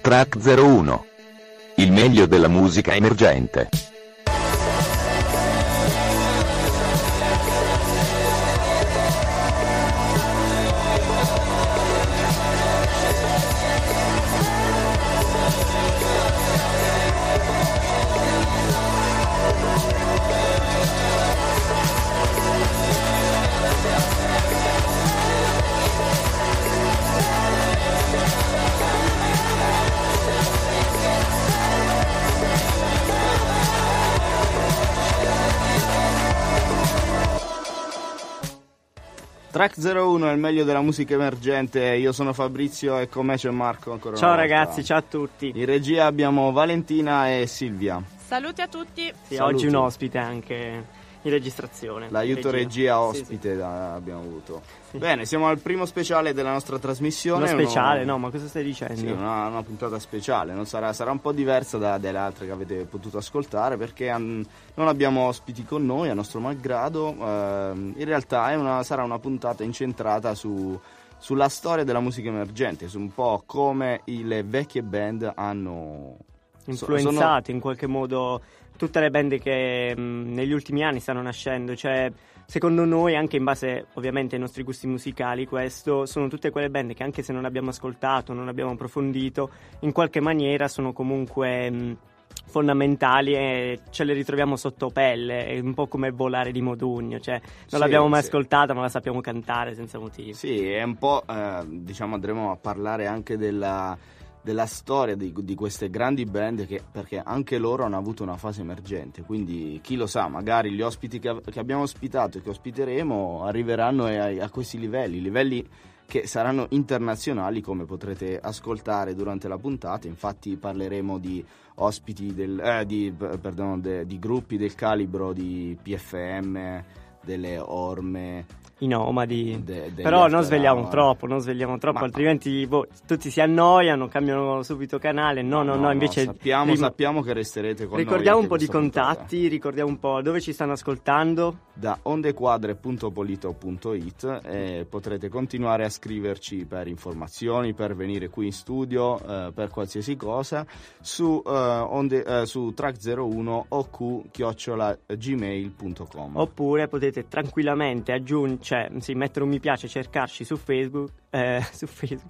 Track 01. Il meglio della musica emergente. Track 01 è il meglio della musica emergente. Io sono Fabrizio e con me c'è Marco ancora ciao una volta. Ragazzi, ciao a tutti. In regia abbiamo Valentina e Silvia. Saluti a tutti. Sì, oggi un ospite anche in registrazione. L'aiuto regia ospite. Sì. Abbiamo avuto. Sì. Bene, siamo al primo speciale della nostra trasmissione. Uno speciale? No, ma cosa stai dicendo? Sì, una puntata speciale. Non sarà un po' diversa dalle altre che avete potuto ascoltare, perché non abbiamo ospiti con noi, a nostro malgrado. In realtà sarà una puntata incentrata sulla storia della musica emergente, su un po' come le vecchie band hanno influenzato in qualche modo tutte le band che negli ultimi anni stanno nascendo. Cioè, secondo noi, anche in base ovviamente ai nostri gusti musicali, questo sono tutte quelle band che, anche se non abbiamo ascoltato, non abbiamo approfondito, in qualche maniera sono comunque fondamentali e ce le ritroviamo sotto pelle. È un po' come Volare di Modugno, cioè non l'abbiamo mai ascoltata ma la sappiamo cantare senza motivo. Sì, è un po' andremo a parlare anche della storia di queste grandi band, perché anche loro hanno avuto una fase emergente, quindi chi lo sa, magari gli ospiti che abbiamo ospitato e che ospiteremo arriveranno a questi livelli che saranno internazionali, come potrete ascoltare durante la puntata. Infatti parleremo di ospiti di gruppi del calibro di PFM, delle Orme, i Nomadi, però non svegliamo troppo, altrimenti tutti si annoiano, cambiano subito canale. No, invece sappiamo che resterete con noi. Ricordiamo un po' di contatti, ricordiamo un po' dove ci stanno ascoltando. Da ondequadre.polito.it, e potrete continuare a scriverci per informazioni, per venire qui in studio, per qualsiasi cosa, su track01 oq@gmail.com. Oppure potete tranquillamente mettere un mi piace, cercarci su Facebook, su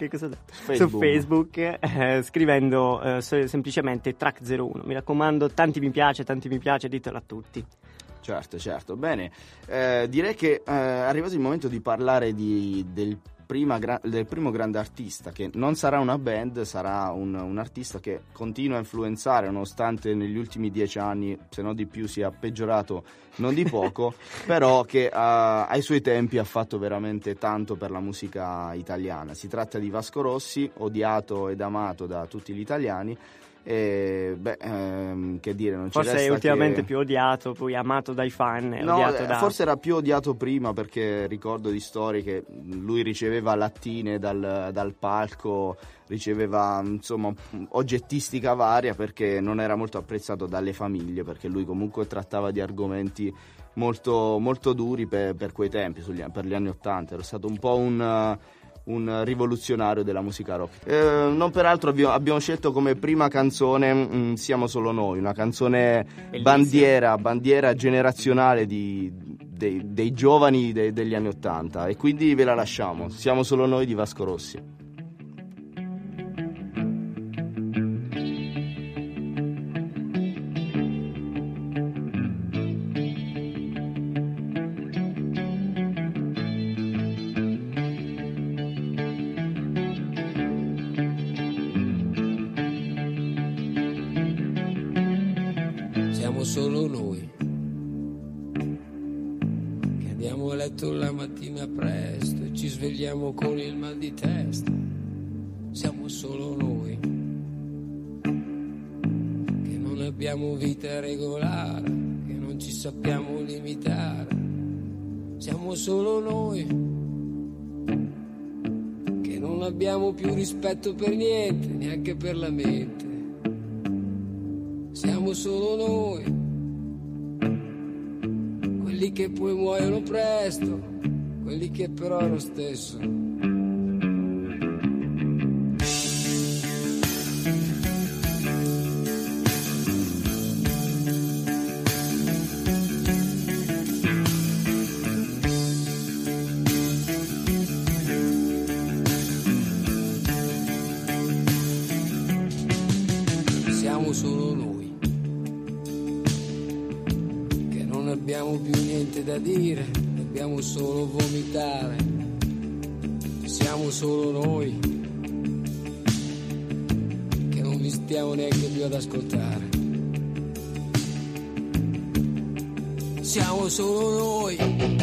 Facebook, scrivendo semplicemente Track01. Mi raccomando, tanti mi piace, ditelo a tutti. Certo, bene. Direi che è arrivato il momento di parlare del primo grande artista, che non sarà una band, sarà un artista che continua a influenzare, nonostante negli ultimi 10 anni, se no di più, sia peggiorato non di poco, però che ai suoi tempi ha fatto veramente tanto per la musica italiana. Si tratta di Vasco Rossi, odiato ed amato da tutti gli italiani. Che dire, non forse è ultimamente più odiato, poi amato dai fan. Forse era più odiato prima, perché ricordo di storie che lui riceveva lattine dal palco, riceveva insomma oggettistica varia, perché non era molto apprezzato dalle famiglie, perché lui comunque trattava di argomenti molto, molto duri per quei tempi, per gli anni '80. Era stato un po' un rivoluzionario della musica rock. Non peraltro abbiamo scelto come prima canzone Siamo solo noi, una canzone bandiera generazionale dei giovani degli anni '80, e quindi ve la lasciamo. Siamo solo noi di Vasco Rossi. Solo noi che andiamo a letto la mattina presto e ci svegliamo con il mal di testa. Siamo solo noi che non abbiamo vita regolare, che non ci sappiamo limitare. Siamo solo noi che non abbiamo più rispetto per niente, neanche per la mente. Siamo solo noi, quelli che poi muoiono presto, quelli che però è lo stesso. abbiamo più niente da dire, dobbiamo solo vomitare. Siamo solo noi, che non vi stiamo neanche più ad ascoltare. Siamo solo noi,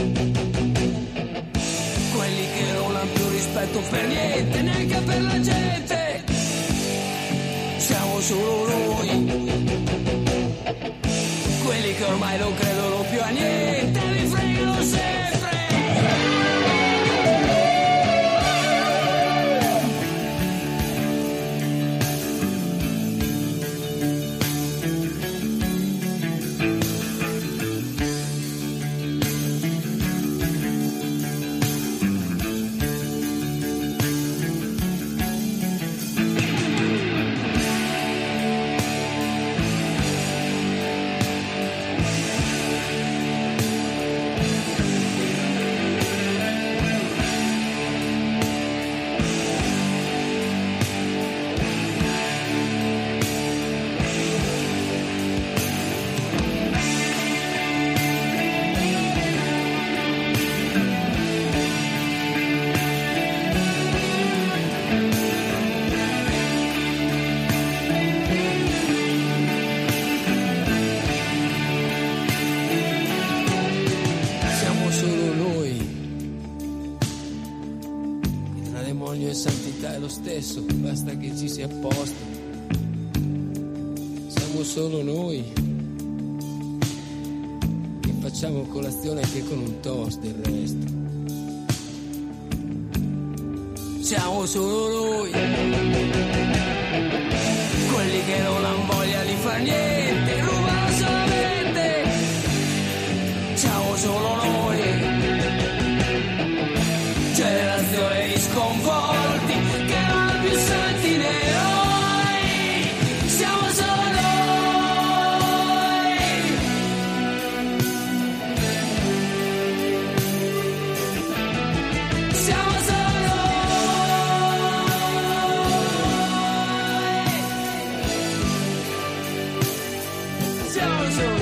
quelli che non hanno più rispetto per niente, neanche per la gente. Siamo solo noi, quelli che ormai non credono più a niente, li fregano sempre. Stesso, basta che ci sia apposta. Siamo solo noi che facciamo colazione anche con un toast del resto. Siamo solo noi, quelli che non hanno voglia di far niente, rubano solamente. Siamo solo noi, generazione di sconvolti che non più santi eroi. Siamo solo noi, siamo solo noi, siamo solo.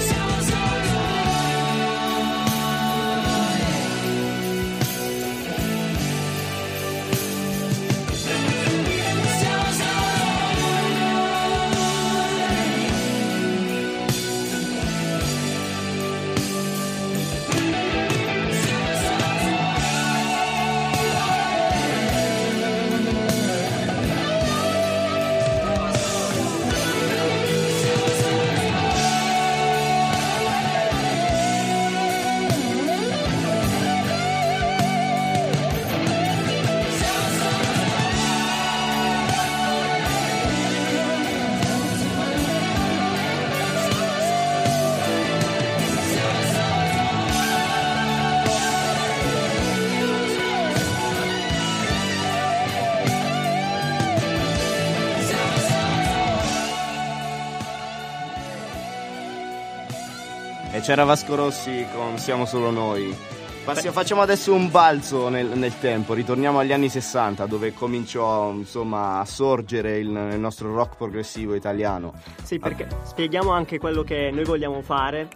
E c'era Vasco Rossi con Siamo solo noi. Facciamo adesso un balzo nel tempo, ritorniamo agli anni 60 dove cominciò insomma a sorgere il nostro rock progressivo italiano. Sì, perché spieghiamo anche quello che noi vogliamo fare,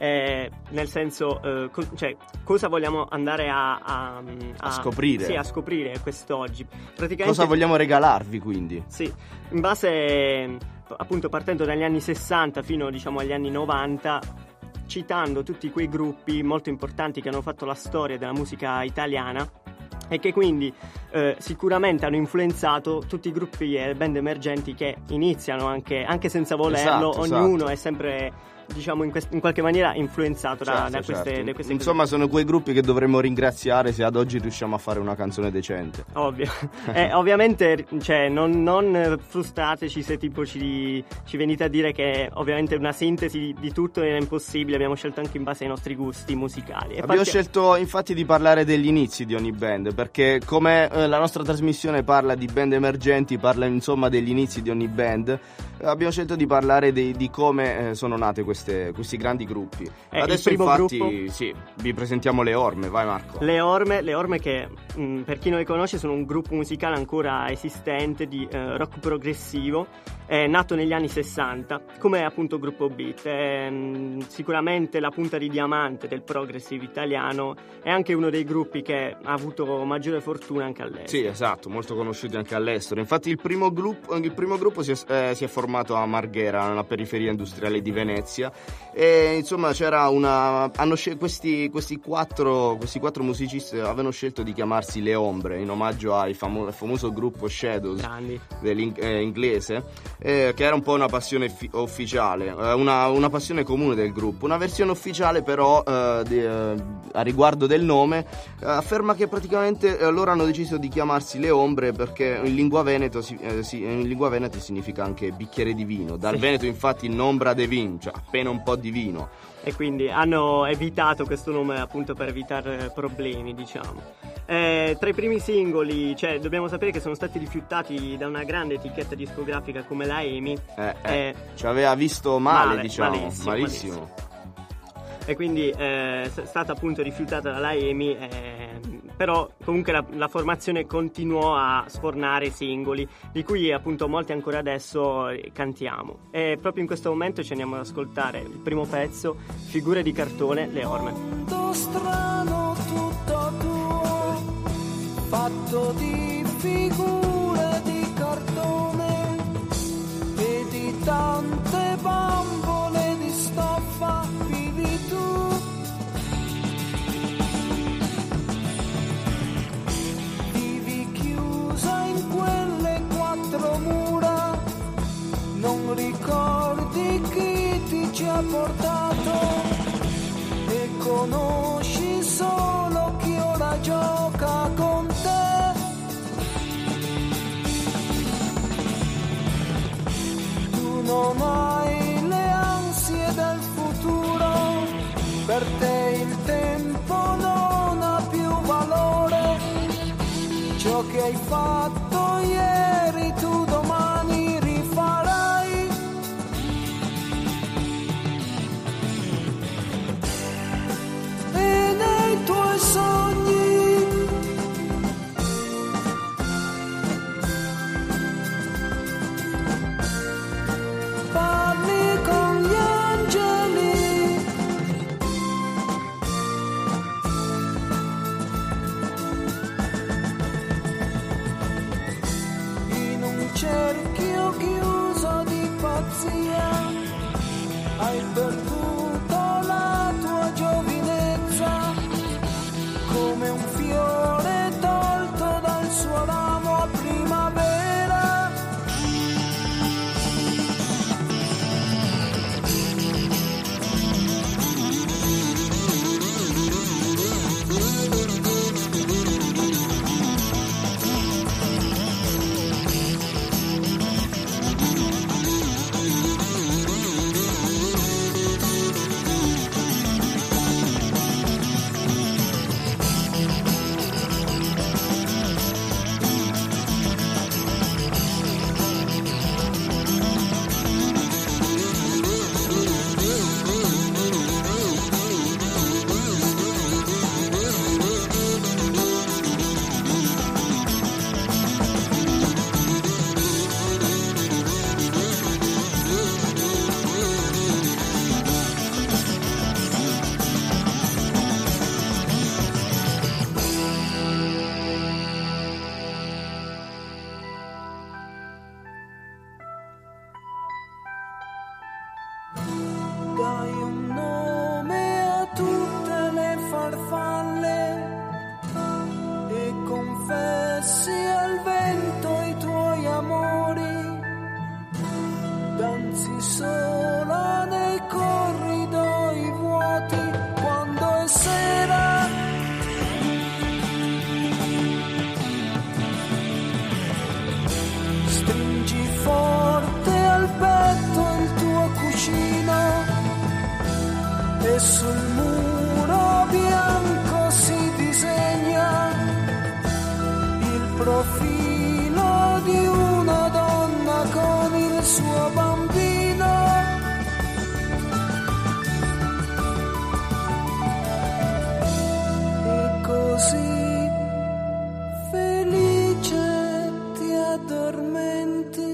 nel senso cosa vogliamo andare a scoprire. Sì, a scoprire quest'oggi. Praticamente, cosa vogliamo regalarvi quindi? Sì, in base appunto partendo dagli anni 60 fino diciamo agli anni 90, citando tutti quei gruppi molto importanti che hanno fatto la storia della musica italiana e che quindi sicuramente hanno influenzato tutti i gruppi e band emergenti che iniziano anche senza volerlo. Esatto, ognuno esatto. È sempre diciamo in qualche maniera influenzato da queste insomma sono quei gruppi che dovremmo ringraziare se ad oggi riusciamo a fare una canzone decente. Ovvio. Ovviamente cioè, non frustateci se tipo ci venite a dire che ovviamente una sintesi di tutto era impossibile. Abbiamo scelto anche in base ai nostri gusti musicali. Abbiamo scelto infatti di parlare degli inizi di ogni band, perché come la nostra trasmissione parla di band emergenti, parla insomma degli inizi di ogni band. Abbiamo scelto di parlare di come sono nate questi grandi gruppi. Adesso infatti gruppo... sì, vi presentiamo le Orme, vai Marco. Le Orme che per chi non le conosce sono un gruppo musicale ancora esistente di rock progressivo, nato negli anni 60 come appunto gruppo beat. Sicuramente la punta di diamante del progressive italiano, è anche uno dei gruppi che ha avuto maggiore fortuna anche all'estero. Sì, esatto, molto conosciuti anche all'estero. Infatti il primo gruppo si è formato a Marghera, nella periferia industriale di Venezia, e insomma c'era questi quattro musicisti avevano scelto di chiamarsi Le Ombre in omaggio al famoso gruppo Shadows inglese, che era un po' una passione ufficiale, una passione comune del gruppo. Una versione ufficiale però a riguardo del nome afferma che praticamente loro hanno deciso di chiamarsi Le Ombre perché in lingua veneta significa anche bicchiere di vino. Dal Veneto infatti nombra de vin, cioè appena un po' di vino. E quindi hanno evitato questo nome appunto per evitare problemi, diciamo. Tra i primi singoli, cioè, dobbiamo sapere che sono stati rifiutati da una grande etichetta discografica come la EMI. Ci aveva visto male, diciamo, malissimo. E quindi è stata appunto rifiutata dalla EMI, però comunque la formazione continuò a sfornare singoli, di cui appunto molti ancora adesso cantiamo. E proprio in questo momento ci andiamo ad ascoltare il primo pezzo, Figure di cartone, Le Orme. Tutto strano, tutto tuo, fatto di figure di cartone e di tante bambole di stoffa. Non ricordi chi ti ci ha portato e conosci solo chi ora gioca con te. Tu non hai le ansie del futuro, per te il tempo non ha più valore. Ciò che hai fatto ieri tu domani rifarai. E nei tuoi sogni parli con gli angeli. In un cerchio chiuso di pazzia hai perduto la tua giovinezza, come un fiore tolto dal suo ramo a primavera. Dai un nome a tutte le farfalle e confessi al vento i tuoi amori. Danzi sola nei corridoi vuoti quando è sera. Stringi forte al petto il tuo cuscino e sul muro bianco si disegna il profilo di una donna con il suo bambino. E così felice ti addormenti.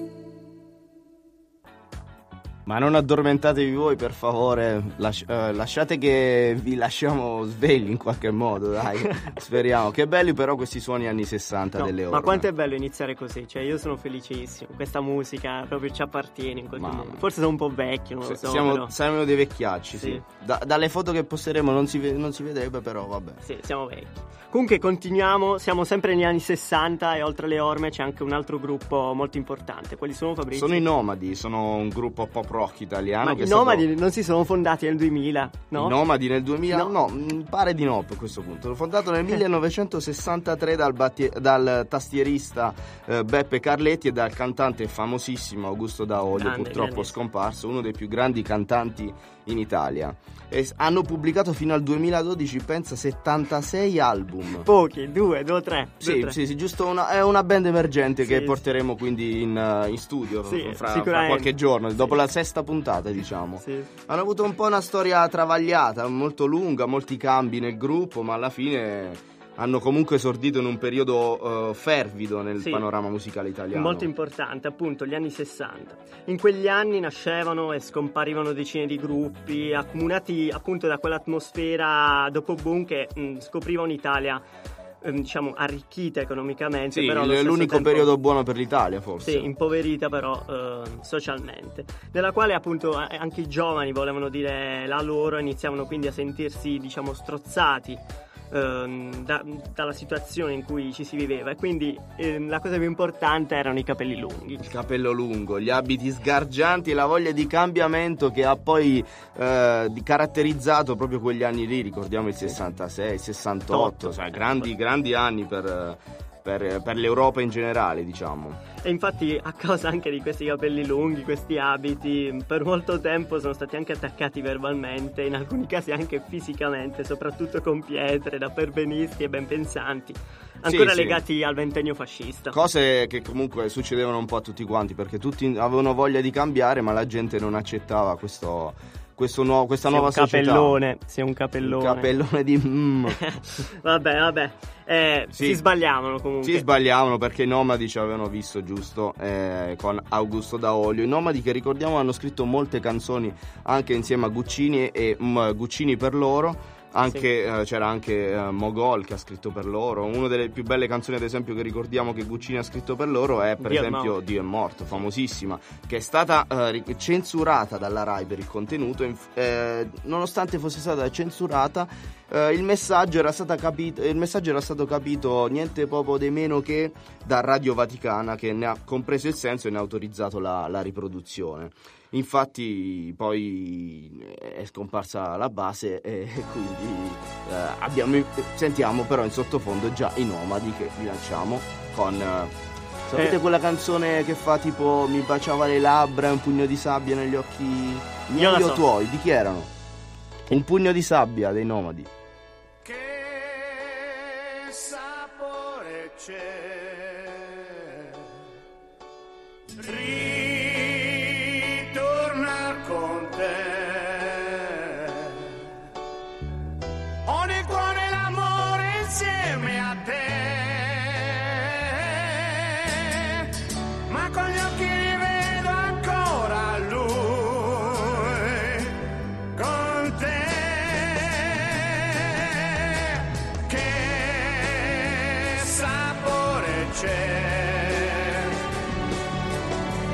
Ma non addormentatevi voi, per favore, lasciate che vi lasciamo svegli in qualche modo, dai. Speriamo. Che belli però questi suoni anni 60 delle Orme. Ma quanto è bello iniziare così, cioè io sono felicissimo, questa musica proprio ci appartiene in qualche modo. Forse sono un po' vecchio, non lo so. Siamo dei vecchiacci, sì. Dalle foto che posteremo non si vedrebbe, però vabbè. Sì, siamo vecchi. Comunque continuiamo, siamo sempre negli anni 60 e oltre le Orme c'è anche un altro gruppo molto importante. Quali sono, Fabrizio? Sono i Nomadi, sono un gruppo pop rock italiano. Ma i Nomadi non si sono fondati nel 2000, no? I Nomadi nel 2000? No, pare di no a questo punto. L'ho fondato nel 1963 dal tastierista Beppe Carletti e dal cantante famosissimo Augusto Daolio, purtroppo scomparso, uno dei più grandi cantanti in Italia. E hanno pubblicato fino al 2012, pensa, 76 album. Pochi, 2 o 3. Sì, giusto è una band emergente che porteremo quindi in studio fra qualche giorno, dopo la sesta puntata, diciamo. Sì. Hanno avuto un po' una storia travagliata, molto lunga, molti cambi nel gruppo, ma alla fine hanno comunque esordito in un periodo fervido nel panorama musicale italiano. Molto importante, appunto, gli anni 60. In quegli anni nascevano e scomparivano decine di gruppi, accomunati appunto da quell'atmosfera dopo boom che scopriva un'Italia diciamo arricchita economicamente. Sì, però l'unico periodo buono per l'Italia, forse. Sì, impoverita però socialmente, nella quale appunto anche i giovani volevano dire la loro, iniziavano quindi a sentirsi, diciamo, strozzati dalla situazione in cui ci si viveva, e quindi la cosa più importante erano i capelli lunghi, il capello lungo, gli abiti sgargianti e la voglia di cambiamento che ha poi caratterizzato proprio quegli anni lì. Ricordiamo il 66, 68, cioè grandi anni per l'Europa in generale, diciamo. E infatti, a causa anche di questi capelli lunghi, questi abiti, per molto tempo sono stati anche attaccati verbalmente, in alcuni casi anche fisicamente, soprattutto con pietre, da perbenisti e ben pensanti, ancora legati al ventennio fascista. Cose che comunque succedevano un po' a tutti quanti, perché tutti avevano voglia di cambiare, ma la gente non accettava questa nuova società. Sei un capellone. Un capellone di Vabbè. Si sbagliavano comunque. Si sbagliavano perché i Nomadi ci avevano visto, giusto, con Augusto Daolio. I Nomadi, che ricordiamo, hanno scritto molte canzoni anche insieme a Guccini e Guccini per loro. C'era anche Mogol che ha scritto per loro. Una delle più belle canzoni, ad esempio, che ricordiamo che Guccini ha scritto per loro è per esempio Dio è morto, famosissima, che è stata censurata dalla Rai per il contenuto. Nonostante fosse stata censurata, il messaggio era stato capito niente poco di meno che da Radio Vaticana, che ne ha compreso il senso e ne ha autorizzato la riproduzione. Infatti poi è scomparsa la base e quindi sentiamo però in sottofondo già i Nomadi, che vi lanciamo con sapete quella canzone che fa tipo mi baciava le labbra e un pugno di sabbia negli occhi miei o tuoi, di chi erano? Un pugno di sabbia dei Nomadi. Che sapore c'è? Con te ho nel cuore l'amore insieme a te, ma con gli occhi rivedo ancora lui con te. Che sapore c'è?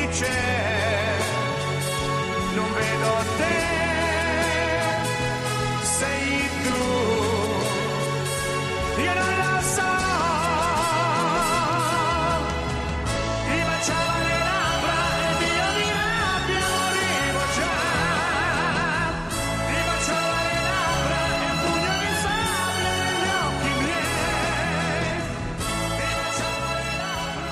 c'è, non vedo te, sei tu, io non lo so, ti baciava le labbra e io di rabbia morivo già, ti baciava le labbra e un pugno di sabbia negli occhi miei, ti baciava le labbra.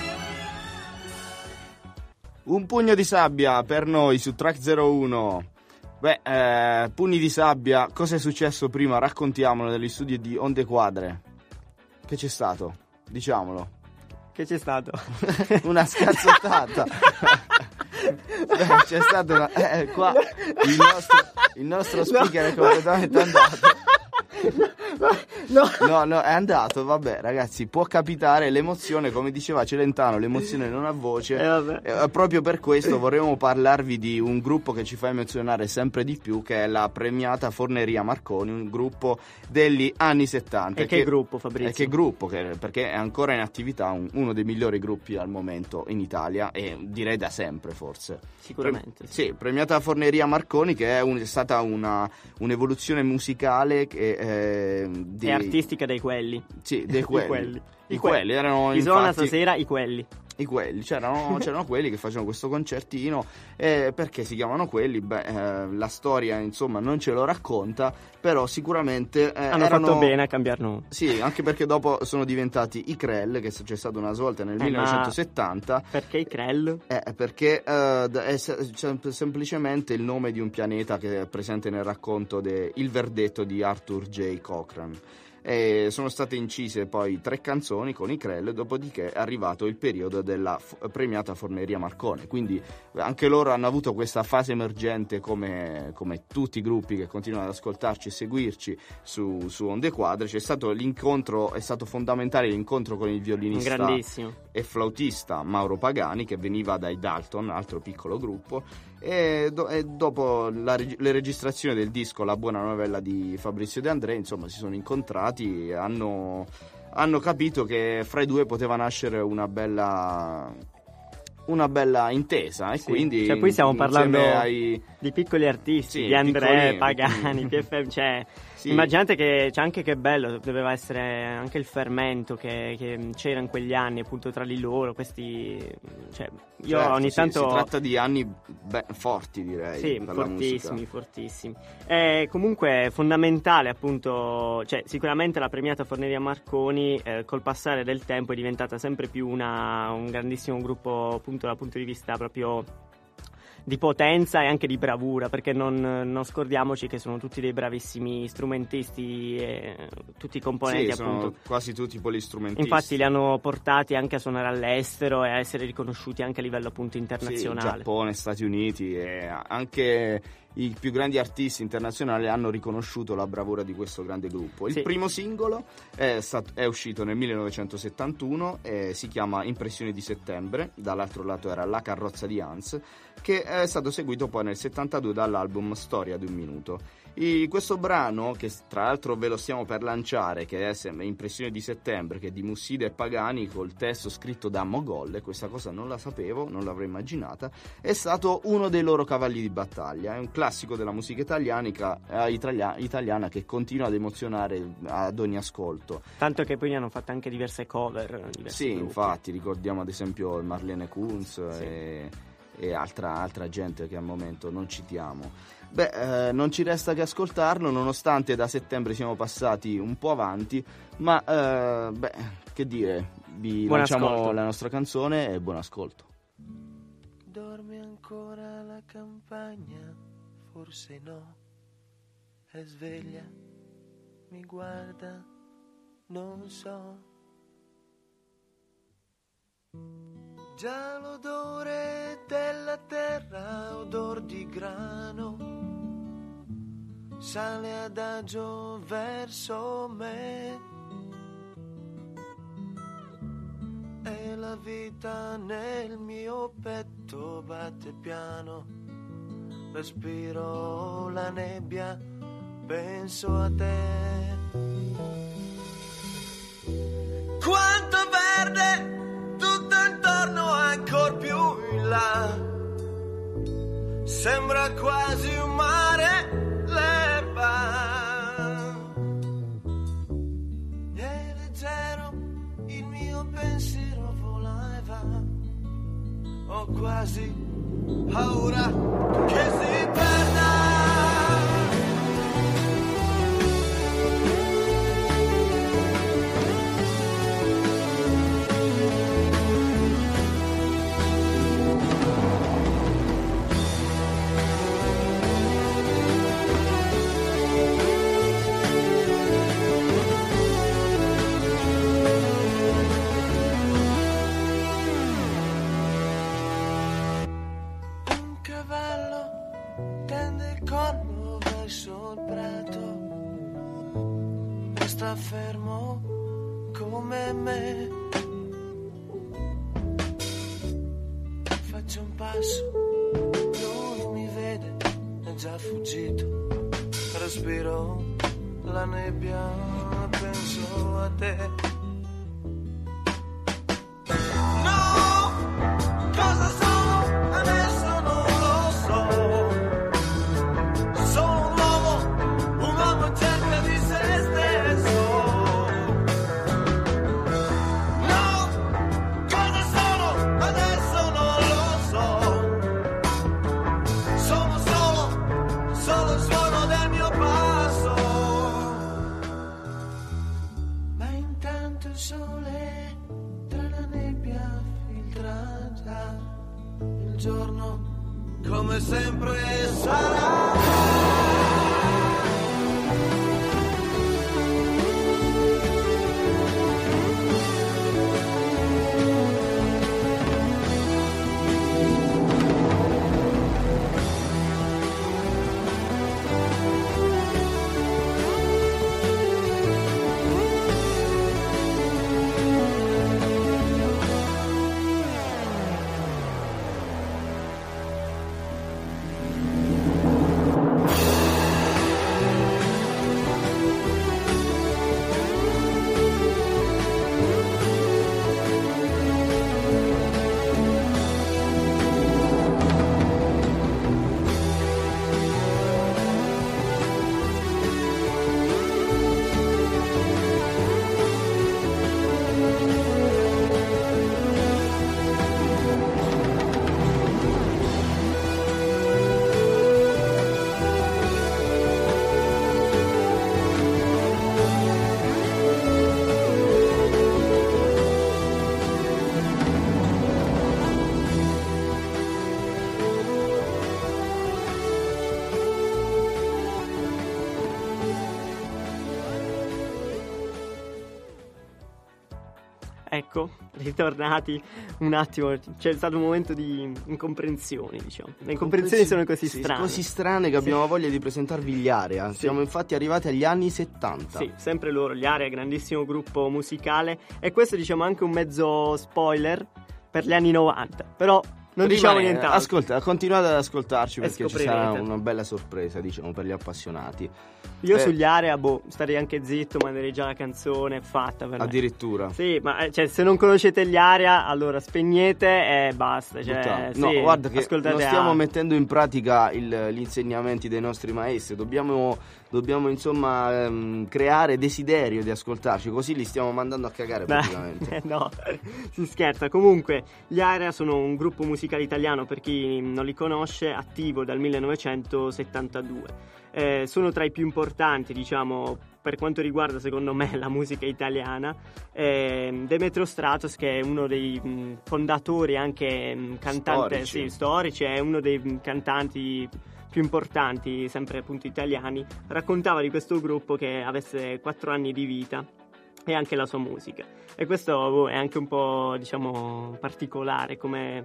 Un pugno di sabbia per noi su Track 01. Beh, pugni di sabbia, cosa è successo prima? Raccontiamolo negli studi di Onde Quadre. Che c'è stato? Diciamolo. Che c'è stato? Una scazzottata. Beh, c'è stato una... qua il nostro speaker è completamente andato. No, è andato, vabbè ragazzi, può capitare, l'emozione, come diceva Celentano, l'emozione non ha voce, proprio per questo vorremmo parlarvi di un gruppo che ci fa emozionare sempre di più, che è la premiata Forneria Marconi, un gruppo degli anni 70. E che gruppo, Fabrizio? E che gruppo, perché è ancora in attività, uno dei migliori gruppi al momento in Italia, e direi da sempre forse. Sicuramente. Sì, premiata Forneria Marconi, che è stata un'evoluzione musicale che... e artistica dei quelli. Sì, dei quelli. I quelli erano Isona infatti stasera i quelli. I quelli, c'erano quelli che facevano questo concertino, perché si chiamano quelli? La storia insomma non ce lo racconta, però sicuramente hanno fatto bene a cambiare nome. Sì, anche perché dopo sono diventati i Krell, che c'è stata una svolta nel 1970. Perché i Krell? Perché è semplicemente il nome di un pianeta che è presente nel racconto Il verdetto di Arthur J. Cochran. E sono state incise poi 3 canzoni con i Krell, dopodiché è arrivato il periodo della premiata Forneria Marconi, quindi anche loro hanno avuto questa fase emergente come tutti i gruppi che continuano ad ascoltarci e seguirci su Onde Quadre. C'è stato l'incontro, è stato fondamentale l'incontro con il violinista grandissimo e flautista Mauro Pagani, che veniva dai Dalton, altro piccolo gruppo, e dopo le registrazioni del disco La buona novella di Fabrizio De André, insomma, si sono incontrati e hanno capito che fra i due poteva nascere una bella intesa, e quindi poi stiamo parlando di piccoli artisti, di André, Pagani, PFM, sì. Immaginate che c'è anche, che bello doveva essere anche il fermento che c'era in quegli anni appunto tra di loro, questi, io ogni tanto si tratta di anni forti, direi. Sì, per fortissimi. Comunque fondamentale appunto, sicuramente la premiata Forneria Marconi col passare del tempo è diventata sempre più un grandissimo gruppo appunto dal punto di vista proprio di potenza e anche di bravura, perché non scordiamoci che sono tutti dei bravissimi strumentisti, tutti i componenti, sì, appunto. Sono quasi tutti polistrumentisti. Infatti li hanno portati anche a suonare all'estero e a essere riconosciuti anche a livello appunto internazionale. Sì, Giappone, Stati Uniti, e anche i più grandi artisti internazionali hanno riconosciuto la bravura di questo grande gruppo. Il primo singolo è uscito nel 1971 e si chiama Impressioni di settembre, dall'altro lato era La carrozza di Hans, che è stato seguito poi nel 72 dall'album Storia di un minuto. Questo brano, che tra l'altro ve lo stiamo per lanciare, che è Impressioni di settembre, che è di Mussida e Pagani, col testo scritto da Mogol, questa cosa non la sapevo, non l'avrei immaginata, è stato uno dei loro cavalli di battaglia. È un classico della musica italiana che continua ad emozionare ad ogni ascolto. Tanto che poi ne hanno fatto anche diverse cover. Sì, gruppi. Infatti ricordiamo ad esempio Marlene Kunz e altra gente che al momento non citiamo. Non ci resta che ascoltarlo, nonostante da settembre siamo passati un po' avanti, ma che dire, vi lanciamo la nostra canzone e buon ascolto. Dorme ancora la campagna? Forse no. È sveglia, mi guarda, non so. Già l'odore della terra, odor di grano, sale adagio verso me. E la vita nel mio petto batte piano, respiro la nebbia, penso a te. Quanto verde tutto intorno, ancor più in là. sembra quasi un mare l'erba. E leggero il mio pensiero vola e va. Ho quasi paura che si perda. Sta fermo come me. Faccio un passo, lui mi vede, è già fuggito. Respiro la nebbia, penso a te. No, cosa sono adesso non lo so. Sono un uomo in cerca di se stesso. Come sempre sarà. Ecco, ritornati un attimo, c'è stato un momento di incomprensioni, diciamo. Le incomprensioni sono così strane. Così strane che abbiamo voglia di presentarvi gli Area. Siamo infatti arrivati agli anni 70. Sì, sempre loro, gli Area, grandissimo gruppo musicale. E questo diciamo anche un mezzo spoiler per gli anni 90. Però non diciamo nient'altro. Ascolta, continuate ad ascoltarci perché ci sarà scoprirete una bella sorpresa, diciamo, per gli appassionati. Io sugli Area, starei anche zitto, manderei già la canzone fatta per addirittura. Me. Sì, ma cioè, se non conoscete gli Area, allora spegnete e basta. Cioè, no, sì, guarda che non stiamo altro. mettendo in pratica gli insegnamenti dei nostri maestri. Dobbiamo insomma creare desiderio di ascoltarci, così li stiamo mandando a cagare praticamente. No, si scherza. Comunque, gli Area sono un gruppo musicale italiano, per chi non li conosce, attivo dal 1972. Sono tra i più importanti, diciamo, per quanto riguarda secondo me la musica italiana. Demetrio Stratos, che è uno dei fondatori, anche cantante storici, è uno dei cantanti più importanti, sempre appunto italiani, raccontava di questo gruppo che avesse 4 anni di vita e anche la sua musica. E questo è anche un po', diciamo, particolare come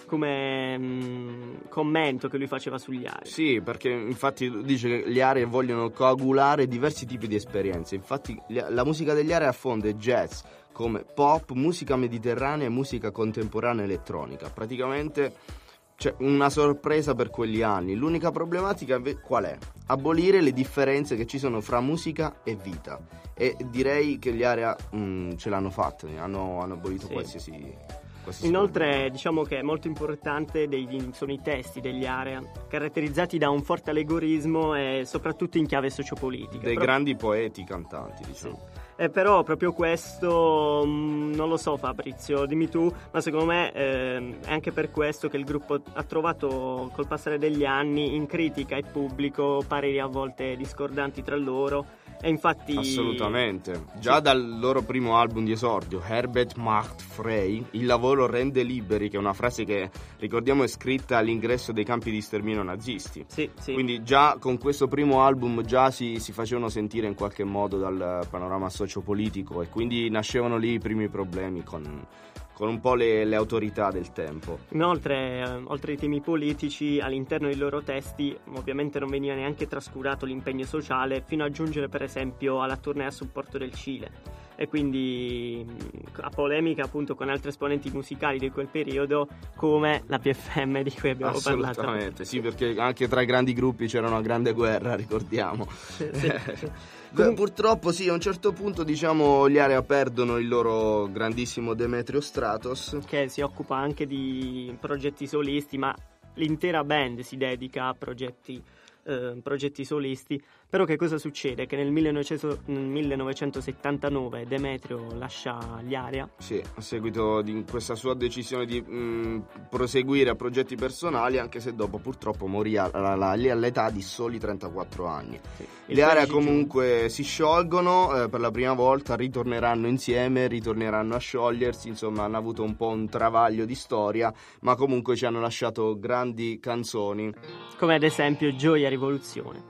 commento che lui faceva sugli Area. Sì, perché infatti dice che gli Area vogliono coagulare diversi tipi di esperienze. Infatti la musica degli Area affonde jazz come pop, musica mediterranea e musica contemporanea elettronica. Praticamente c'è una sorpresa per quegli anni. L'unica problematica qual è? Abolire le differenze che ci sono fra musica e vita. E direi che gli Area ce l'hanno fatta, hanno abolito qualsiasi Inoltre diciamo che è molto importante sono i testi degli Area, caratterizzati da un forte allegorismo e soprattutto in chiave sociopolitica. Dei grandi poeti cantanti, diciamo. Sì. Però proprio questo, non lo so Fabrizio, dimmi tu, ma secondo me è anche per questo che il gruppo ha trovato col passare degli anni in critica e pubblico pareri a volte discordanti tra loro. E infatti assolutamente, già dal loro primo album di esordio, Herbert macht frei, il lavoro rende liberi, che è una frase che ricordiamo è scritta all'ingresso dei campi di sterminio nazisti. Sì. Quindi già con questo primo album già si facevano sentire in qualche modo dal panorama sociopolitico, e quindi nascevano lì i primi problemi con un po' le autorità del tempo. Inoltre, oltre ai temi politici, all'interno dei loro testi ovviamente non veniva neanche trascurato l'impegno sociale, fino a giungere per esempio alla tournée a supporto del Cile. E quindi a polemica appunto con altri esponenti musicali di quel periodo, come la PFM di cui abbiamo parlato. Assolutamente, sì, perché anche tra i grandi gruppi c'era una grande guerra, ricordiamo. Sì. Purtroppo sì, a un certo punto diciamo gli Area perdono il loro grandissimo Demetrio Stratos, che si occupa anche di progetti solisti, ma l'intera band si dedica a progetti solisti. Però che cosa succede? Che nel 1979 Demetrio lascia gli Area. Sì, a seguito di questa sua decisione di proseguire a progetti personali, anche se dopo purtroppo morì all'età di soli 34 anni. Sì. Gli Area comunque si sciolgono per la prima volta, ritorneranno insieme, ritorneranno a sciogliersi, insomma hanno avuto un po' un travaglio di storia, ma comunque ci hanno lasciato grandi canzoni. Come ad esempio Gioia Rivoluzione.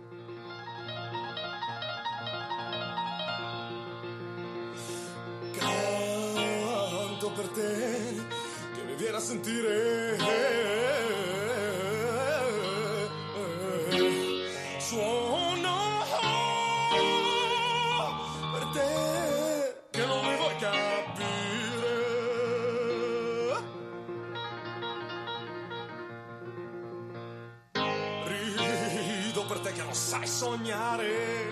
Canto per te che mi viene a sentire, suono per te che non mi vuoi capire, rido per te che non sai sognare,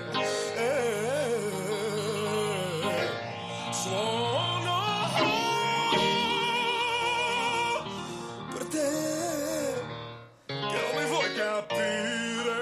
suono per te che non mi vuoi capire.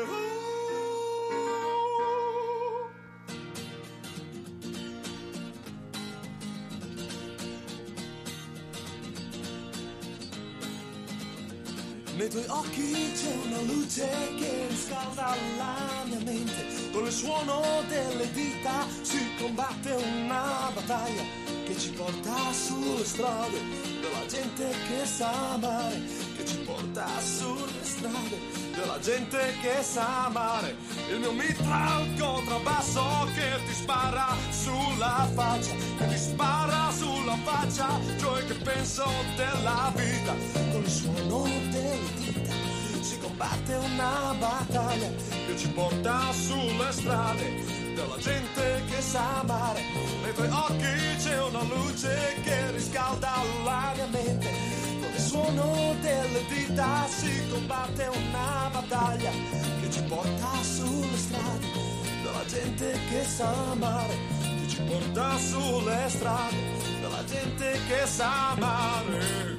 Nei tuoi occhi c'è una luce che riscalda la mia mente. Con il suono delle dita si combatte una battaglia che ci porta sulle strade della gente che sa amare, che ci porta sulle strade della gente che sa amare. Il mio mitra al contrabbasso che ti spara sulla faccia, che ti spara sulla faccia, cioè che penso della vita. Con il suono delle dita si combatte una battaglia che ci porta sulle strade della gente che sa amare. Nei tuoi occhi c'è una luce che riscalda la mia mente. Con il suono delle dita si combatte una battaglia che ci porta sulle strade della gente che sa amare, che ci porta sulle strade della gente che sa amare.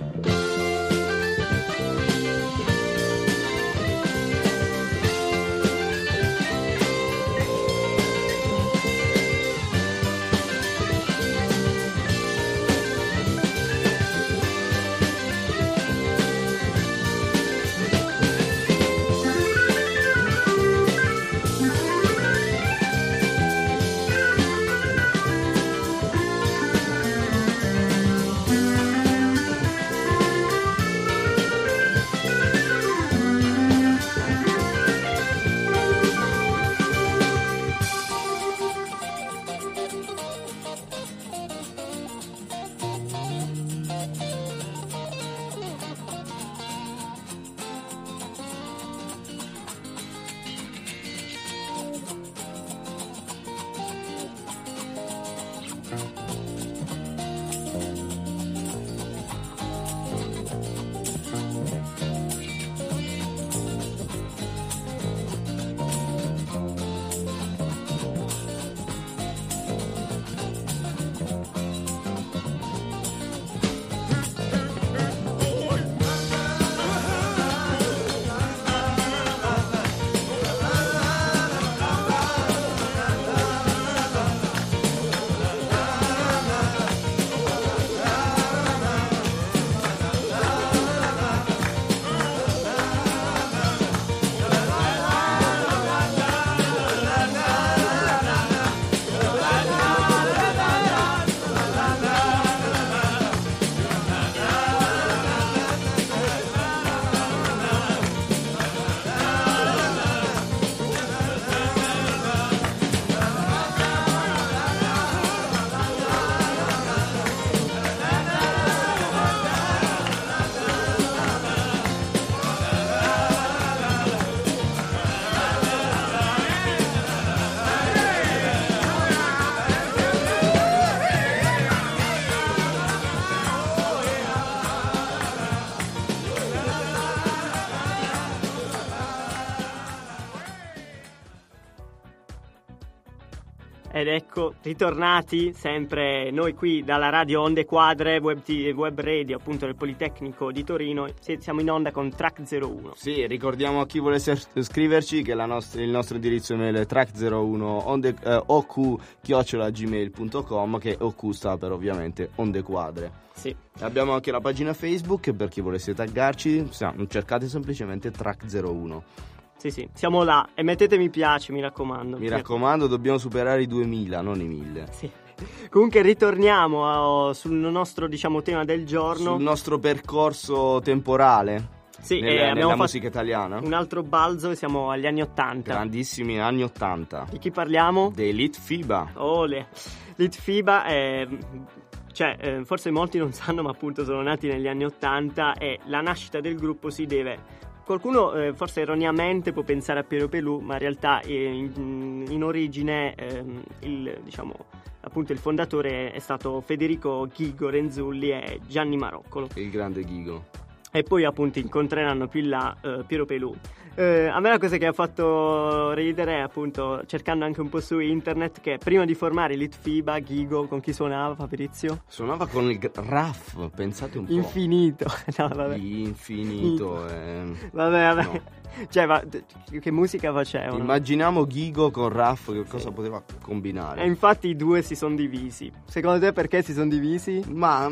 Ed ecco, ritornati sempre noi qui dalla radio Onde Quadre, web radio appunto del Politecnico di Torino. Siamo in onda con Track 01. Sì, ricordiamo a chi volesse scriverci che il nostro indirizzo email è track01 oq@gmail.com, che OQ sta per ovviamente Onde Quadre. Sì. Abbiamo anche la pagina Facebook per chi volesse taggarci, cercate semplicemente Track 01. Sì, siamo là e mettete mi piace, mi raccomando. Mi raccomando, dobbiamo superare i 2000, non i 1000. Sì. Comunque ritorniamo sul nostro, diciamo, tema del giorno. Sul nostro percorso temporale. Sì, nella musica italiana. Un altro balzo e siamo agli anni 80. Grandissimi anni 80. Di chi parliamo? Dei Litfiba. Litfiba forse molti non sanno, ma appunto sono nati negli anni 80 e la nascita del gruppo si deve... Qualcuno forse erroneamente può pensare a Piero Pelù, ma in realtà in origine il fondatore è stato Federico Ghigo Renzulli e Gianni Maroccolo. Il grande Ghigo. E poi appunto incontreranno più in là Piero Pelù. A me la cosa che ha fatto ridere è appunto, cercando anche un po' su internet, che prima di formare Litfiba, Ghigo con chi suonava, Fabrizio? Suonava con il RAF, pensate un po'. Infinito. No, vabbè. Infinito. Vabbè. No. Cioè, che musica facevano? Immaginiamo Ghigo con Raff, che cosa poteva combinare. E infatti i due si sono divisi. Secondo te perché si sono divisi? Ma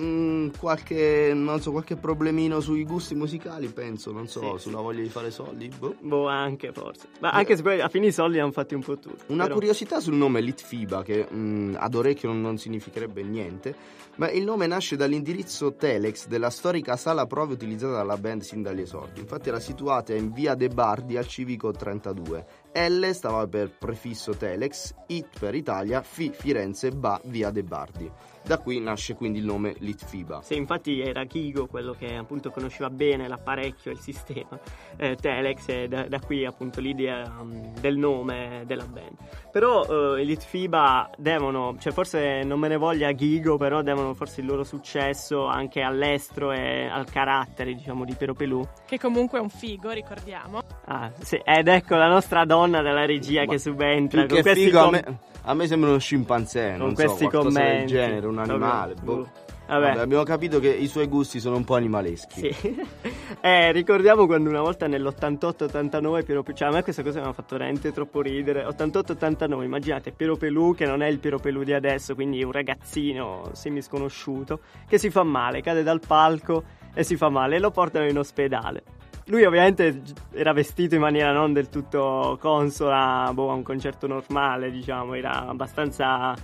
qualche problemino sui gusti musicali, penso, non so, sulla voglia di fare soldi. Boh, anche forse. Ma anche se poi a fine i soldi hanno fatti un po' tutti. Una curiosità sul nome Litfiba, che ad orecchio non significherebbe niente, ma il nome nasce dall'indirizzo telex della storica sala prove utilizzata dalla band sin dagli esordi. Infatti era situata in via De Bardi al civico 32. L stava per prefisso telex, IT per Italia, Firenze, via De Bardi. Da qui nasce quindi il nome Litfiba. Sì, infatti era Ghigo quello che appunto conosceva bene l'apparecchio e il sistema telex, e da qui appunto l'idea del nome della band. Però i Litfiba devono, cioè forse non me ne voglia Ghigo, però devono forse il loro successo anche all'estero e al carattere, diciamo, di Piero Pelù, che comunque è un figo, ricordiamo. Sì, ed ecco la nostra donna della regia che subentra più con che figo, a me sembra uno scimpanzé, con non questi so, qualcosa commenti del genere, un animale. Vabbè, abbiamo capito che i suoi gusti sono un po' animaleschi. Sì. Ricordiamo quando una volta nell'88-89 Piero Pelù, cioè a me questa cosa mi ha fatto veramente troppo ridere. 88-89, immaginate Piero Pelù, che non è il Piero Pelù di adesso, quindi un ragazzino semisconosciuto, che si fa male, cade dal palco e si fa male e lo portano in ospedale. Lui ovviamente era vestito in maniera non del tutto consona a un concerto normale, diciamo, era abbastanza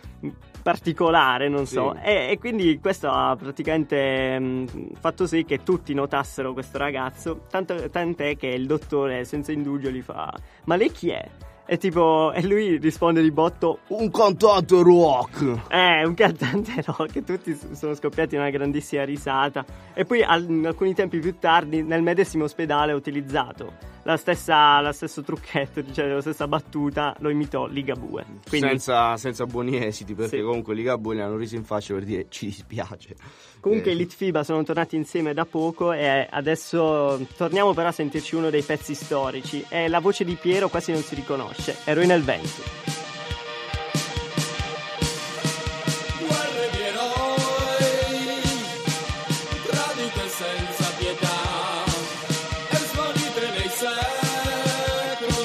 particolare, non so, sì. E quindi questo ha praticamente fatto sì che tutti notassero questo ragazzo, tant'è che il dottore senza indugio gli fa: ma lei chi è? E lui risponde di botto: un cantante rock. Un cantante rock. Tutti sono scoppiati in una grandissima risata. E poi alcuni tempi più tardi nel medesimo ospedale ha utilizzato lo stesso trucchetto, cioè la stessa battuta, lo imitò Ligabue. Quindi, senza buoni esiti, perché sì. Comunque Ligabue gli hanno riso in faccia per dire ci dispiace. Comunque i Litfiba sono tornati insieme da poco e adesso torniamo però a sentirci uno dei pezzi storici. E la voce di Piero quasi non si riconosce. Ero nel vento. Guerre di eroi, tradite senza pietà, e svanite nei secoli.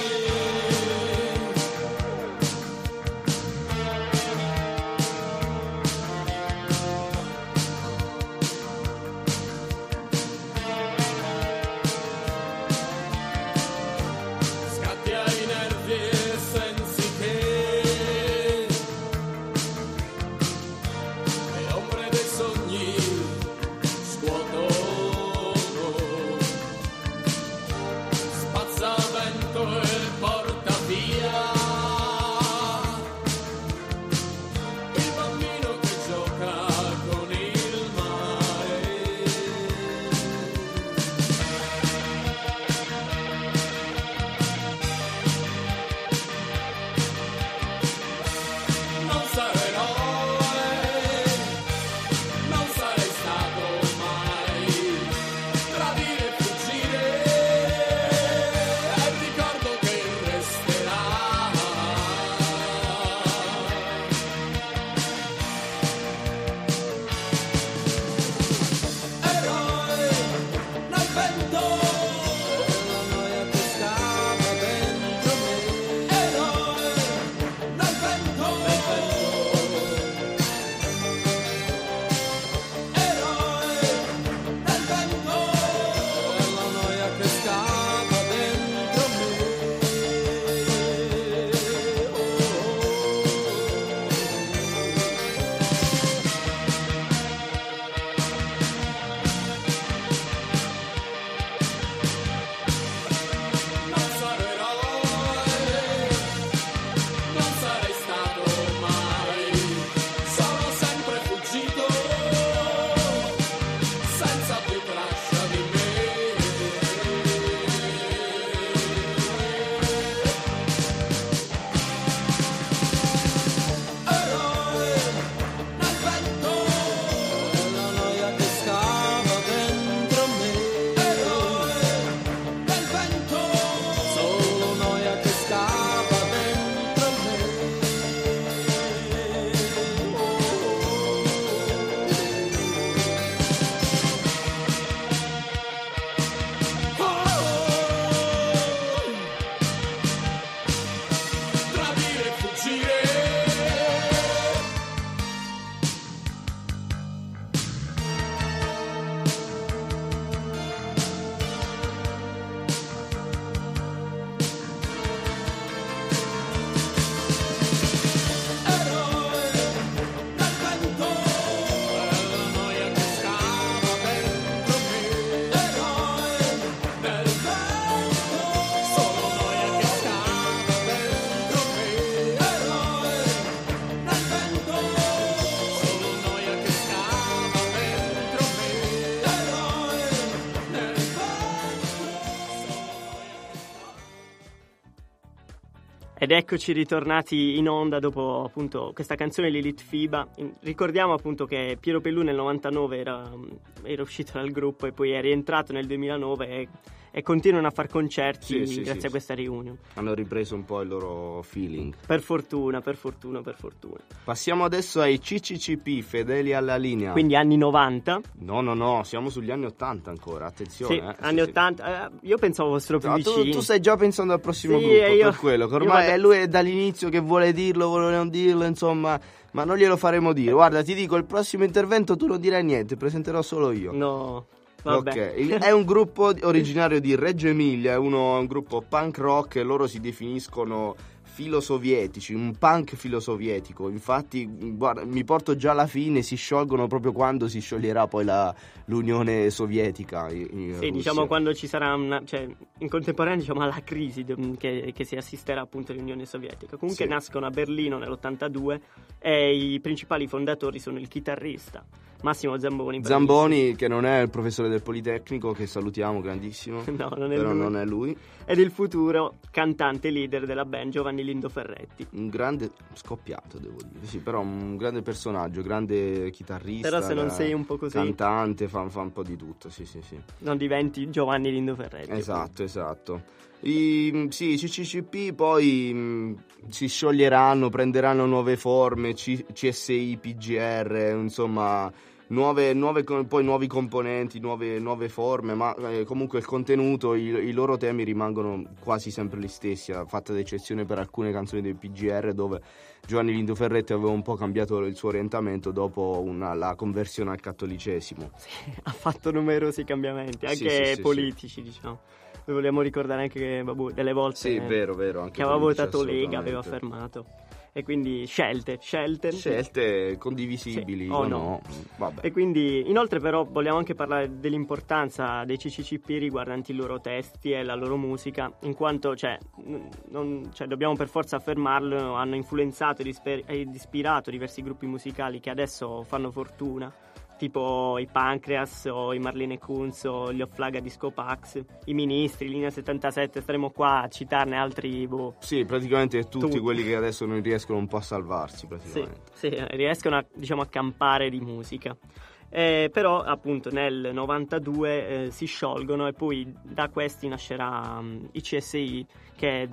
Scatti ai nervi e sensi che eccoci ritornati in onda dopo appunto questa canzone Lilith Fiba. Ricordiamo appunto che Piero Pelù nel 99 era uscito dal gruppo e poi è rientrato nel 2009 e continuano a far concerti grazie a questa reunion. Hanno ripreso un po' il loro feeling. Per fortuna. Passiamo adesso ai CCCP, fedeli alla linea. Quindi anni 90. No, siamo sugli anni 80 ancora, attenzione. Sì, anni 80. Io pensavo fossero più vicini. Tu stai già pensando al prossimo gruppo, per quello. Che ormai lui è dall'inizio che vuole dirlo, vuole non dirlo, insomma. Ma non glielo faremo dire. Guarda, ti dico, il prossimo intervento tu non dirai niente, presenterò solo io. No. Vabbè. Ok, è un gruppo originario di Reggio Emilia, è un gruppo punk rock e loro si definiscono filosovietici, un punk filosovietico. Infatti, guarda, mi porto già alla fine, si sciolgono proprio quando si scioglierà poi l'Unione Sovietica in Russia. Diciamo quando ci sarà in contemporanea, diciamo, alla crisi che si assisterà appunto all'Unione Sovietica. Comunque nascono a Berlino nell'82 e i principali fondatori sono il chitarrista Massimo Zamboni, che non è il professore del Politecnico, che salutiamo, grandissimo. No, non è lui. Ed il futuro cantante leader della band Giovanni Lindo Ferretti. Un grande scoppiato, devo dire. Sì, però un grande personaggio, grande chitarrista. Però se non sei un po' così, cantante, fa un po' di tutto, sì. Non diventi Giovanni Lindo Ferretti. Esatto. I CCCP poi si scioglieranno, prenderanno nuove forme, CSI, PGR, insomma poi nuovi componenti, nuove forme, ma comunque il contenuto, i loro temi rimangono quasi sempre gli stessi, fatta d'eccezione per alcune canzoni del PGR dove Giovanni Lindo Ferretti aveva un po' cambiato il suo orientamento dopo la conversione al cattolicesimo. Sì, ha fatto numerosi cambiamenti, anche politici, diciamo. Noi vogliamo ricordare anche che delle volte vero, anche che aveva votato Lega, aveva affermato. E quindi scelte condivisibili o no. Vabbè. E quindi inoltre però vogliamo anche parlare dell'importanza dei CCCP riguardanti i loro testi e la loro musica, in quanto dobbiamo per forza affermarlo, hanno influenzato ed ispirato diversi gruppi musicali che adesso fanno fortuna, tipo i Pancreas o i Marlene Kunz o gli Offlaga Disco Pax, i Ministri, Linea 77, staremo qua a citarne altri. Sì, praticamente tutti quelli che adesso non riescono un po' a salvarsi praticamente. Sì, riescono a campare di musica. Però appunto nel 92 si sciolgono e poi da questi nascerà i CSI, che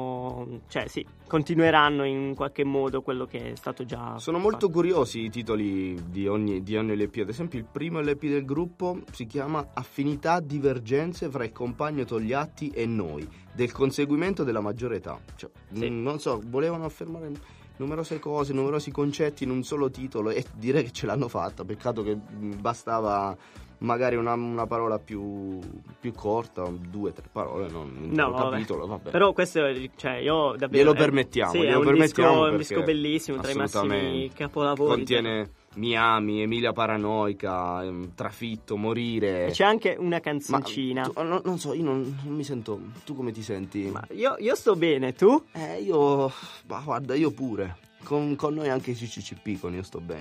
continueranno in qualche modo quello che è stato già Sono molto curiosi i titoli di ogni LP. Ad esempio il primo LP del gruppo si chiama Affinità, divergenze fra il compagno Togliatti e noi, del conseguimento della maggiore età. Non so, volevano affermare numerose cose, numerosi concetti in un solo titolo e direi che ce l'hanno fatta. Peccato che bastava magari una parola più corta, 2 o 3 parole, non un capitolo, vabbè. Però questo io davvero glielo permettiamo, è un disco bellissimo, tra i massimi capolavori. Contiene Mi ami, Emilia Paranoica, Trafitto, Morire. E c'è anche una canzoncina. Non so, io non mi sento. Tu come ti senti? Ma io sto bene, tu? Guarda, io pure. Con noi anche i CCCP, con Io sto bene.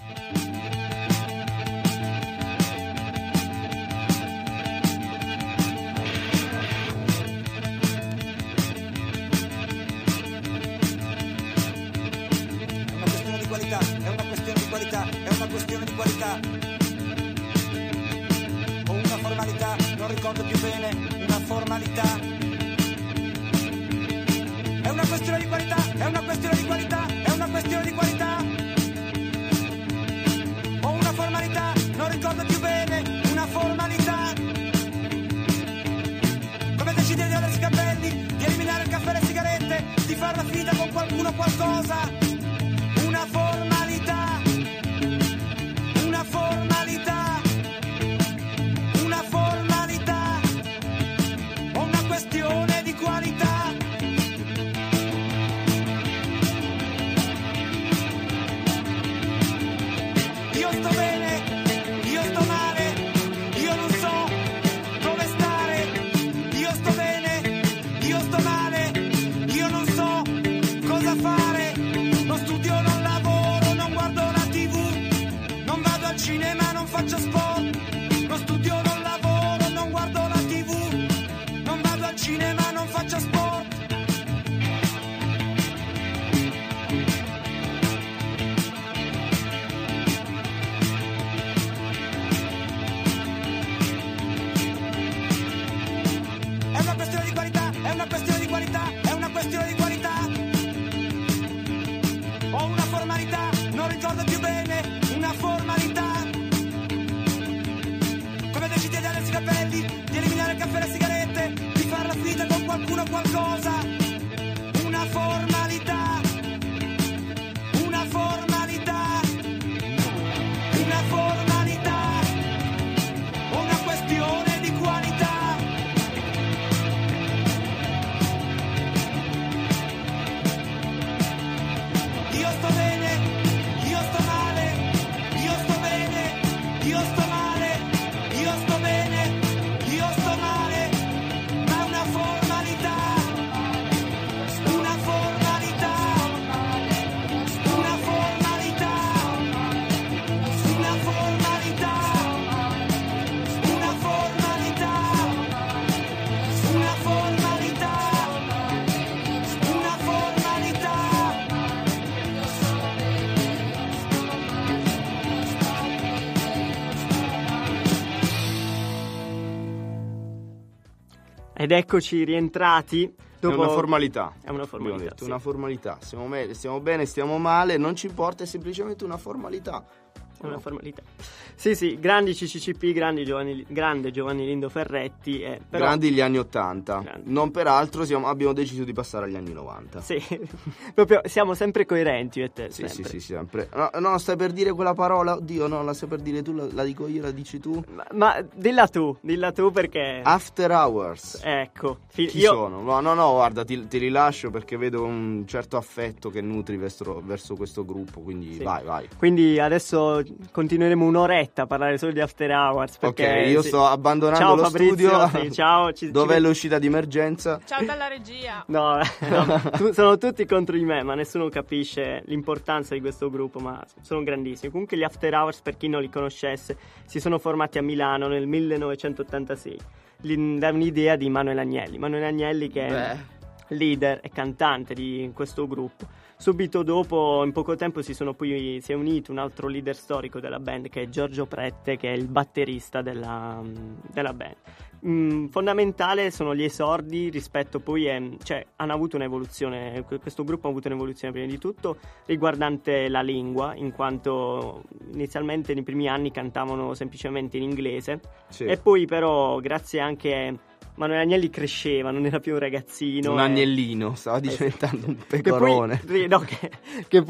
È una questione di qualità o una formalità, non ricordo più bene, una formalità. È una questione di qualità, è una questione di qualità, è una questione di qualità o una formalità, non ricordo più bene, una formalità. Come decidere di aversi i capelli, di eliminare il caffè e le sigarette, di farla finita con qualcuno o qualcosa. Una formalità. Una formalità o una questione di qualità. Io sto bene, io sto male, io non so dove stare. Io sto bene, io sto male, io non so cosa fare. caffè e le sigarette, di far la finita con qualcuno o qualcosa. Una formalità, una formalità, una formalità, una questione di qualità. Io sto bene, io sto male, io sto bene, io sto male, io sto bene, io sto male, ma è una formalità, una formalità, una formalità, una formalità, una formalità, una formalità, una formalità. Ed eccoci rientrati. Dopo... È una formalità. È una formalità, Abbiamo detto, sì. una formalità. Stiamo bene, stiamo male, non ci importa, è semplicemente una formalità. È una formalità. Sì, grandi CCCP, grande Giovanni Lindo Ferretti. Però... Grandi gli anni 80. Grandi. Non peraltro abbiamo deciso di passare agli anni 90. Sì, proprio siamo sempre coerenti io e te. Sì, sempre. sì, sempre. No, stai per dire quella parola? Oddio, no, la stai per dire tu, la dico io, la dici tu? Ma dilla tu perché... After Hours. Ecco. Chi sono? No, guarda, ti rilascio perché vedo un certo affetto che nutri verso questo gruppo, quindi sì. Vai. Quindi adesso continueremo un'oretta a parlare solo di After Hours perché ok, io sto abbandonando ciao, lo Fabrizio, studio. Sì, ciao. Dov'è l'uscita di emergenza? Ciao dalla regia. No, sono tutti contro di me, ma nessuno capisce l'importanza di questo gruppo, ma sono grandissimi. Comunque gli After Hours, per chi non li conoscesse, si sono formati a Milano nel 1986 da un'idea di Manuel Agnelli che è leader e cantante di questo gruppo. Subito dopo, in poco tempo, si è unito un altro leader storico della band, che è Giorgio Prette, che è il batterista della band. Fondamentale sono gli esordi rispetto poi hanno avuto un'evoluzione. Questo gruppo ha avuto un'evoluzione prima di tutto riguardante la lingua, in quanto inizialmente nei primi anni cantavano semplicemente in inglese, sì. E poi però grazie anche Manuel Agnelli cresceva, non era più un ragazzino. Un agnellino, stava diventando un pecorone. Che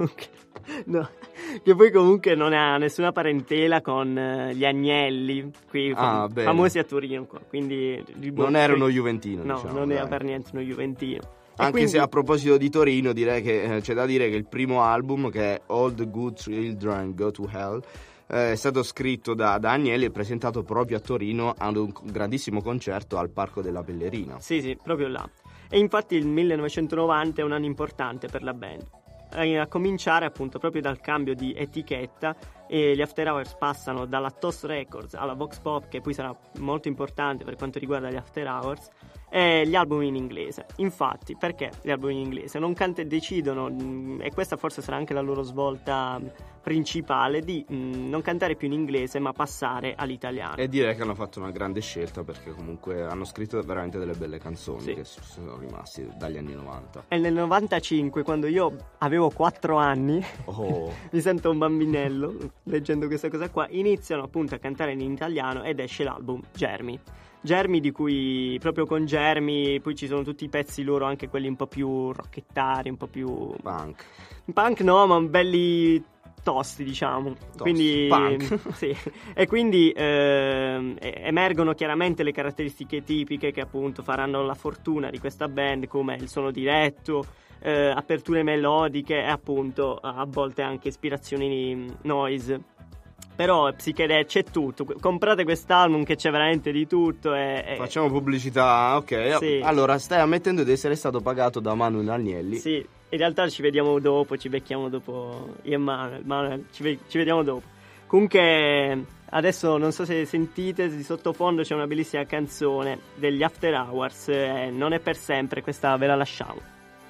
poi comunque non ha nessuna parentela con gli Agnelli, qui famosi a Torino qua. Quindi non era uno juventino, no, diciamo, non era per niente uno juventino. Anche quindi... se a proposito di Torino direi che c'è da dire che il primo album, che è All the Good Children Go to Hell, è stato scritto da Agnelli e presentato proprio a Torino ad un grandissimo concerto al Parco della Bellerina. Sì, proprio là. E infatti il 1990 è un anno importante per la band, a cominciare appunto proprio dal cambio di etichetta, e gli After Hours passano dalla TOS Records alla Vox Pop, che poi sarà molto importante per quanto riguarda gli After Hours, e gli album in inglese. Infatti, perché gli album in inglese? Decidono, e questa forse sarà anche la loro svolta principale, di non cantare più in inglese ma passare all'italiano. E direi che hanno fatto una grande scelta, perché comunque hanno scritto veramente delle belle canzoni, sì, che sono rimasti dagli anni 90. E nel 95, quando io avevo 4 anni, mi sento un bambinello leggendo questa cosa qua, iniziano appunto a cantare in italiano ed esce l'album Germi, di cui proprio con Germi poi ci sono tutti i pezzi loro, anche quelli un po' più rockettari, un po' più punk no, ma belli tosti, diciamo. Quindi punk. Sì. E quindi emergono chiaramente le caratteristiche tipiche che appunto faranno la fortuna di questa band, come il suono diretto, aperture melodiche e appunto a volte anche ispirazioni noise. Però c'è tutto, comprate quest'album che c'è veramente di tutto Facciamo pubblicità, ok, sì. Allora stai ammettendo di essere stato pagato da Manuel Agnelli? Sì, in realtà ci vediamo dopo, ci becchiamo dopo io e Manuel, ci vediamo dopo. Comunque adesso non so se sentite, di sottofondo c'è una bellissima canzone degli After Hours, Non è per sempre, questa ve la lasciamo.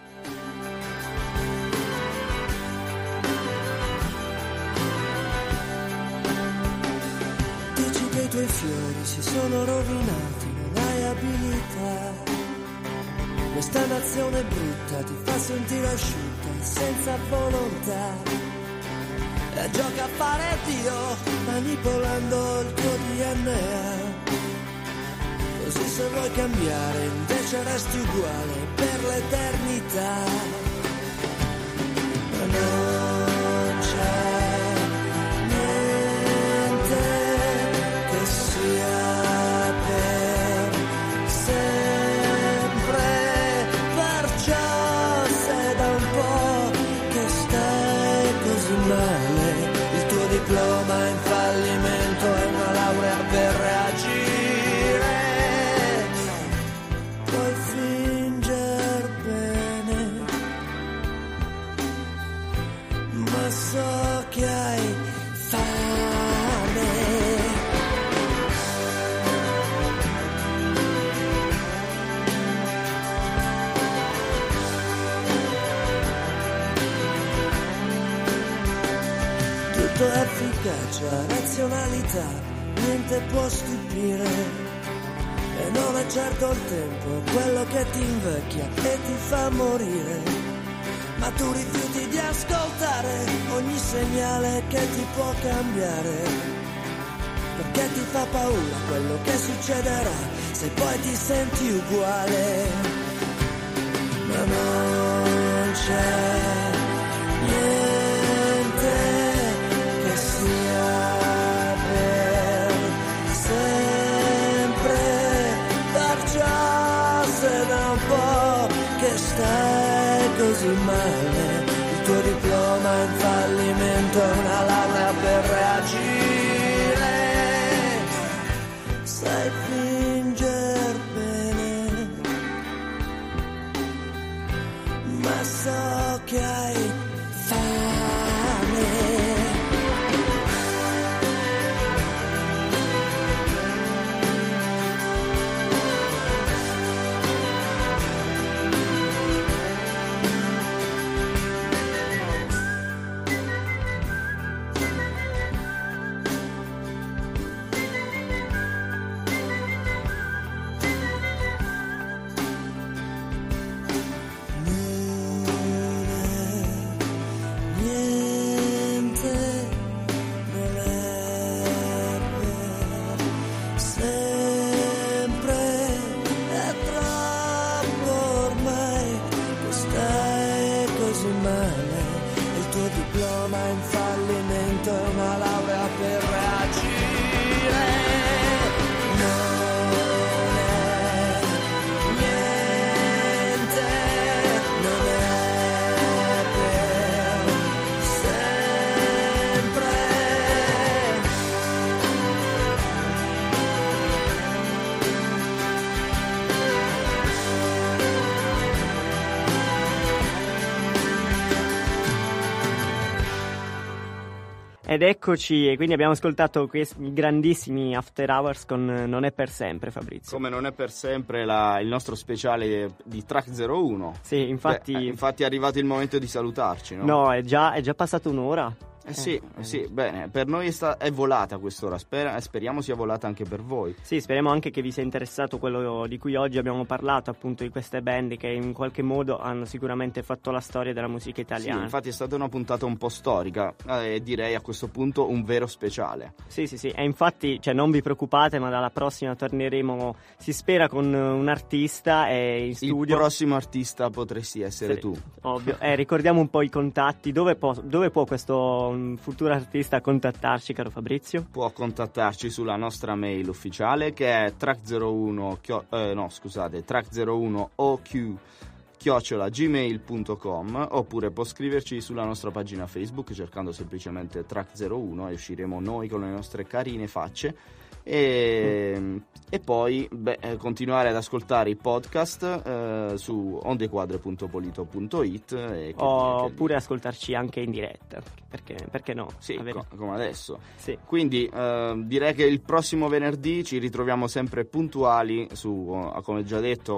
I tuoi fiori si sono rovinati, non hai abilità. Questa nazione brutta ti fa sentire asciutta, senza volontà. E gioca a fare Dio, manipolando il tuo DNA. Così se vuoi cambiare invece resti uguale per l'eternità. Ma non c'è niente che sia per sempre, perciò se da un po' che stai così male, il tuo diploma in fallimento è una laurea per reagire, puoi fingere bene, ma so che hai fame. Tutto è efficacia, razionalità, niente può stupire. E non è certo il tempo quello che ti invecchia e ti fa morire. Ma tu rifiuti di ascoltare ogni segnale che ti può cambiare. Perché ti fa paura quello che succederà se poi ti senti uguale. Ma non c'è niente che sia per sempre, perciò se da un po' che stai così male, il tuo diploma in fallimento è una laurea per reagire, sai fingere bene, ma so che hai fame. Ed eccoci, e quindi abbiamo ascoltato questi grandissimi After Hours con Non è per sempre, Fabrizio. Come non è per sempre il nostro speciale di Track 01. Sì, infatti... infatti è arrivato il momento di salutarci, no? No, è già passata un'ora. Sì, bene, per noi è volata quest'ora, speriamo sia volata anche per voi. Sì, speriamo anche che vi sia interessato quello di cui oggi abbiamo parlato, appunto di queste band che in qualche modo hanno sicuramente fatto la storia della musica italiana. Sì, infatti è stata una puntata un po' storica e direi a questo punto un vero speciale. Sì, e infatti non vi preoccupate, ma dalla prossima torneremo, si spera, con un artista in studio. Il prossimo artista potresti essere tu. Ovvio, ricordiamo un po' i contatti, dove può questo futuro artista contattarci, caro Fabrizio? Può contattarci sulla nostra mail ufficiale che è track01oq@gmail.com, oppure può scriverci sulla nostra pagina Facebook cercando semplicemente Track01 e usciremo noi con le nostre carine facce. E poi continuare ad ascoltare i podcast su ondequadre.polito.it oppure ascoltarci anche in diretta, perché no? Sì, come adesso. Sì. Quindi direi che il prossimo venerdì ci ritroviamo sempre puntuali su, come già detto,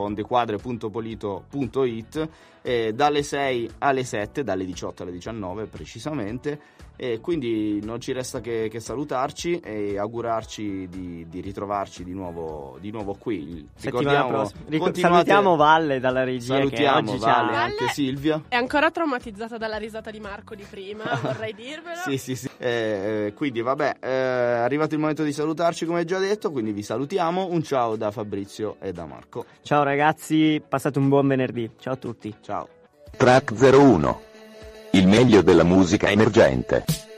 ondequadre.polito.it dalle 6 alle 7, dalle 18 alle 19 precisamente. E quindi non ci resta che salutarci e augurarci di ritrovarci di nuovo qui. Settimana prossima. Salutiamo Valle dalla regia. Salutiamo che oggi Valle, anche Silvia. È ancora traumatizzata dalla risata di Marco di prima, vorrei dirvelo. Sì. Quindi vabbè, è arrivato il momento di salutarci come già detto, quindi vi salutiamo. Un ciao da Fabrizio e da Marco. Ciao ragazzi, passate un buon venerdì. Ciao a tutti. Ciao. Track 01. Il meglio della musica emergente.